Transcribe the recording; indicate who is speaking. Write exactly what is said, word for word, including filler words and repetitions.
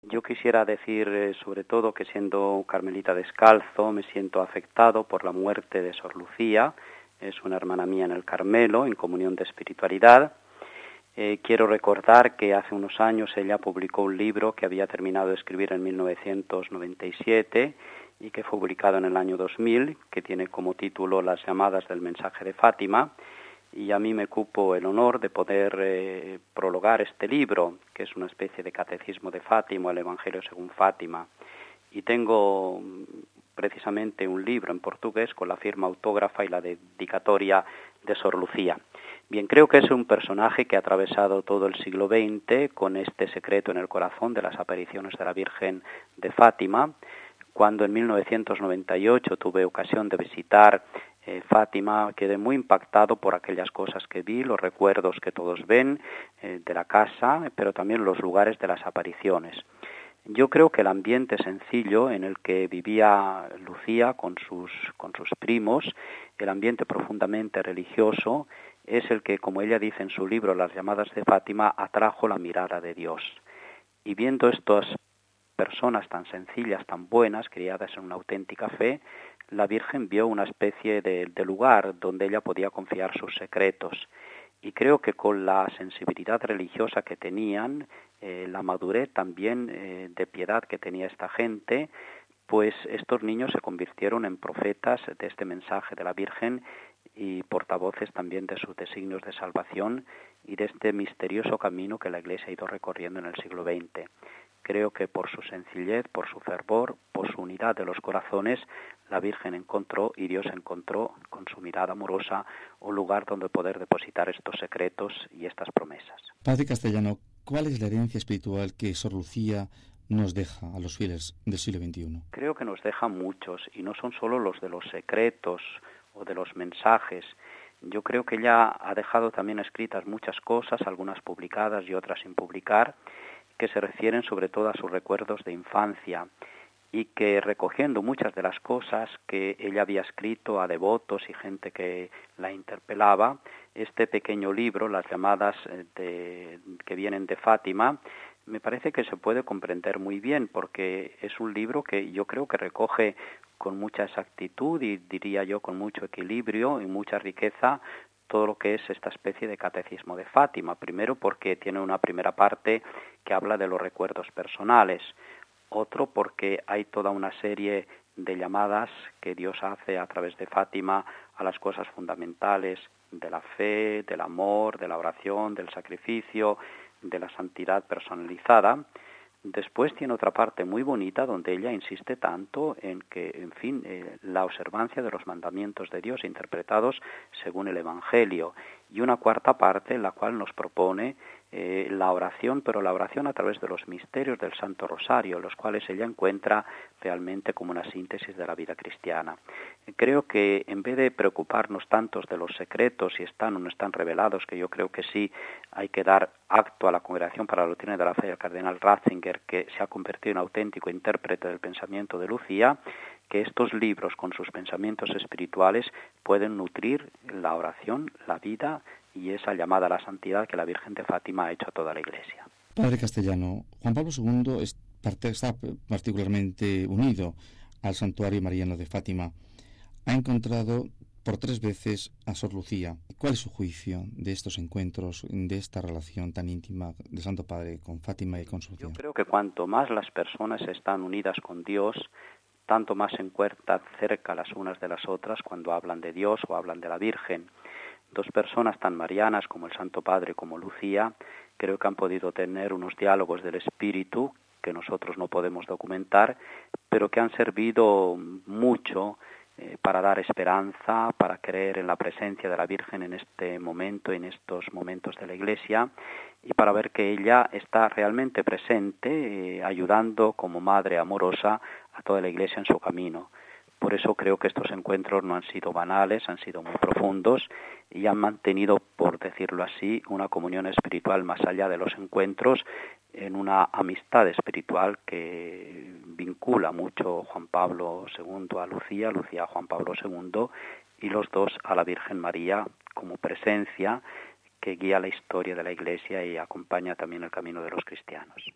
Speaker 1: Yo quisiera decir eh, sobre todo que siendo carmelita descalzo me siento afectado por la muerte de Sor Lucía. Es una hermana mía en el Carmelo, en comunión de espiritualidad. Eh, quiero recordar que hace unos años ella publicó un libro que había terminado de escribir en mil novecientos noventa y siete y que fue publicado en el año dos mil, que tiene como título Las llamadas del mensaje de Fátima. Y a mí me cupo el honor de poder eh, prologar este libro, que es una especie de catecismo de Fátima, el Evangelio según Fátima. Y tengo precisamente un libro en portugués con la firma autógrafa y la dedicatoria de Sor Lucía. Bien, creo que es un personaje que ha atravesado todo el siglo veinte con este secreto en el corazón de las apariciones de la Virgen de Fátima. Cuando en mil novecientos noventa y ocho tuve ocasión de visitar eh, Fátima, quedé muy impactado por aquellas cosas que vi, los recuerdos que todos ven eh, de la casa, pero también los lugares de las apariciones. Yo creo que el ambiente sencillo en el que vivía Lucía con sus, con sus primos, el ambiente profundamente religioso, es el que, como ella dice en su libro Las llamadas de Fátima, atrajo la mirada de Dios. Y viendo estas personas tan sencillas, tan buenas, criadas en una auténtica fe, la Virgen vio una especie de, de lugar donde ella podía confiar sus secretos. Y creo que con la sensibilidad religiosa que tenían, eh, la madurez también eh, de piedad que tenía esta gente, pues estos niños se convirtieron en profetas de este mensaje de la Virgen y portavoces también de sus designios de salvación y de este misterioso camino que la Iglesia ha ido recorriendo en el siglo veinte. Creo que por su sencillez, por su fervor, por su unidad de los corazones, la Virgen encontró y Dios encontró con su mirada amorosa un lugar donde poder depositar estos secretos y estas promesas.
Speaker 2: Padre Castellano, ¿cuál es la herencia espiritual que Sor Lucía nos deja a los fieles del siglo veintiuno?
Speaker 1: Creo que nos deja muchos y no son solo los de los secretos o de los mensajes. Yo creo que ella ha dejado también escritas muchas cosas, algunas publicadas y otras sin publicar, que se refieren sobre todo a sus recuerdos de infancia y que recogiendo muchas de las cosas que ella había escrito a devotos y gente que la interpelaba, este pequeño libro, Las llamadas de, que vienen de Fátima, me parece que se puede comprender muy bien porque es un libro que yo creo que recoge con mucha exactitud y diría yo con mucho equilibrio y mucha riqueza todo lo que es esta especie de catecismo de Fátima. Primero porque tiene una primera parte que habla de los recuerdos personales, otro porque hay toda una serie de llamadas que Dios hace a través de Fátima a las cosas fundamentales de la fe, del amor, de la oración, del sacrificio, de la santidad personalizada. Después tiene otra parte muy bonita donde ella insiste tanto en que, en fin, eh, la observancia de los mandamientos de Dios interpretados según el Evangelio. Y una cuarta parte en la cual nos propone eh, la oración, pero la oración a través de los misterios del Santo Rosario, los cuales ella encuentra realmente como una síntesis de la vida cristiana. Creo que en vez de preocuparnos tantos de los secretos, si están o no están revelados, que yo creo que sí hay que dar acto a la Congregación para la Doctrina de la Fe del cardenal Ratzinger, que se ha convertido en auténtico intérprete del pensamiento de Lucía, que estos libros con sus pensamientos espirituales pueden nutrir la oración, la vida y esa llamada a la santidad que la Virgen de Fátima ha hecho a toda la Iglesia.
Speaker 2: Padre Castellano, Juan Pablo segundo es, está particularmente unido al santuario mariano de Fátima. Ha encontrado por tres veces a Sor Lucía. ¿Cuál es su juicio de estos encuentros, de esta relación tan íntima del Santo Padre con Fátima y con Sor Lucía?
Speaker 1: Yo creo que cuanto más las personas están unidas con Dios, tanto más se encuentran cerca las unas de las otras cuando hablan de Dios o hablan de la Virgen. Dos personas tan marianas como el Santo Padre como Lucía, creo que han podido tener unos diálogos del espíritu que nosotros no podemos documentar, pero que han servido mucho eh, para dar esperanza, para creer en la presencia de la Virgen en este momento, en estos momentos de la Iglesia, y para ver que ella está realmente presente, eh, ayudando como madre amorosa a toda la Iglesia en su camino. Por eso creo que estos encuentros no han sido banales, han sido muy profundos y han mantenido, por decirlo así, una comunión espiritual más allá de los encuentros, en una amistad espiritual que vincula mucho Juan Pablo segundo a Lucía, Lucía a Juan Pablo segundo, y los dos a la Virgen María como presencia que guía la historia de la Iglesia y acompaña también el camino de los cristianos.